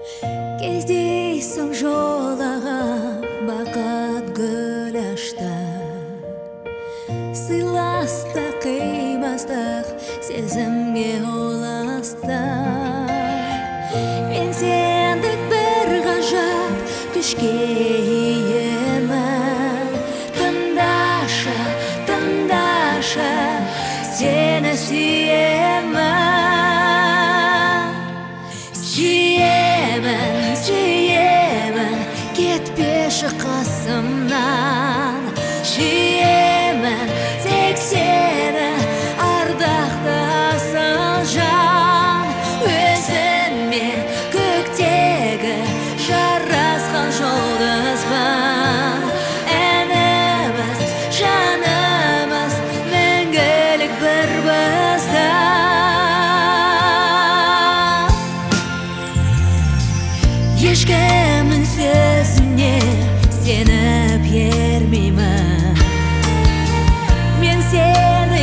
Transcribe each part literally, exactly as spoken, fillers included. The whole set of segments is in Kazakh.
Кездейсің жолағып бақыт гүл ашты, сыйласты қимастық сезімге ұласты. Мен сендік бір ғажап күшке иемін. Тыңдашы, тыңдашы, сені сүйемін. Сүйемін, сүйемін, кетпеші қасымнан. Сүйемін, тек сені, ардақты асыл жан. Өзіңмен көктегі жарасқан жұлдызбын. Әніміз, жанымыз, мәңгілік бір бізді. Ешкімнің сөзіне сеніп ермеймін. Мен сені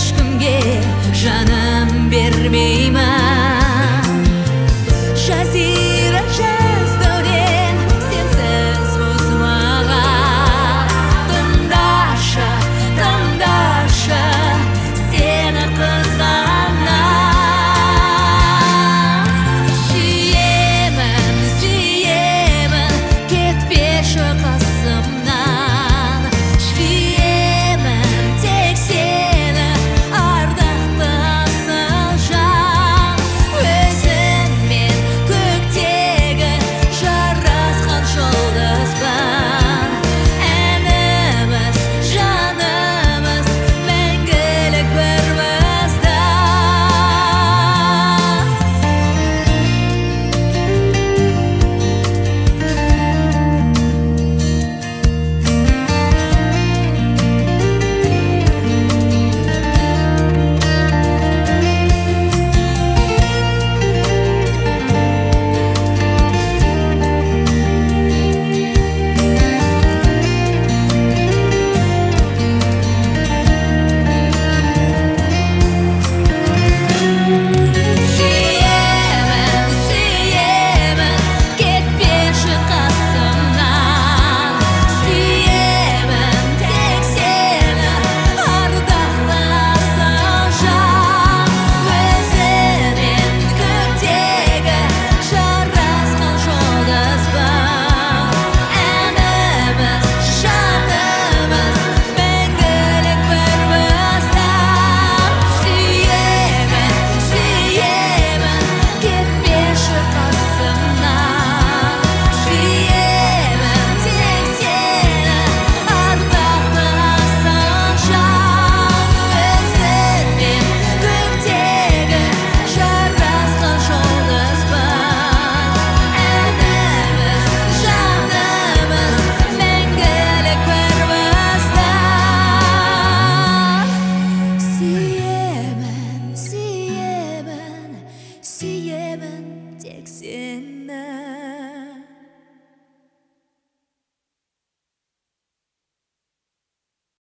ешкімге жаным бермеймін. Жази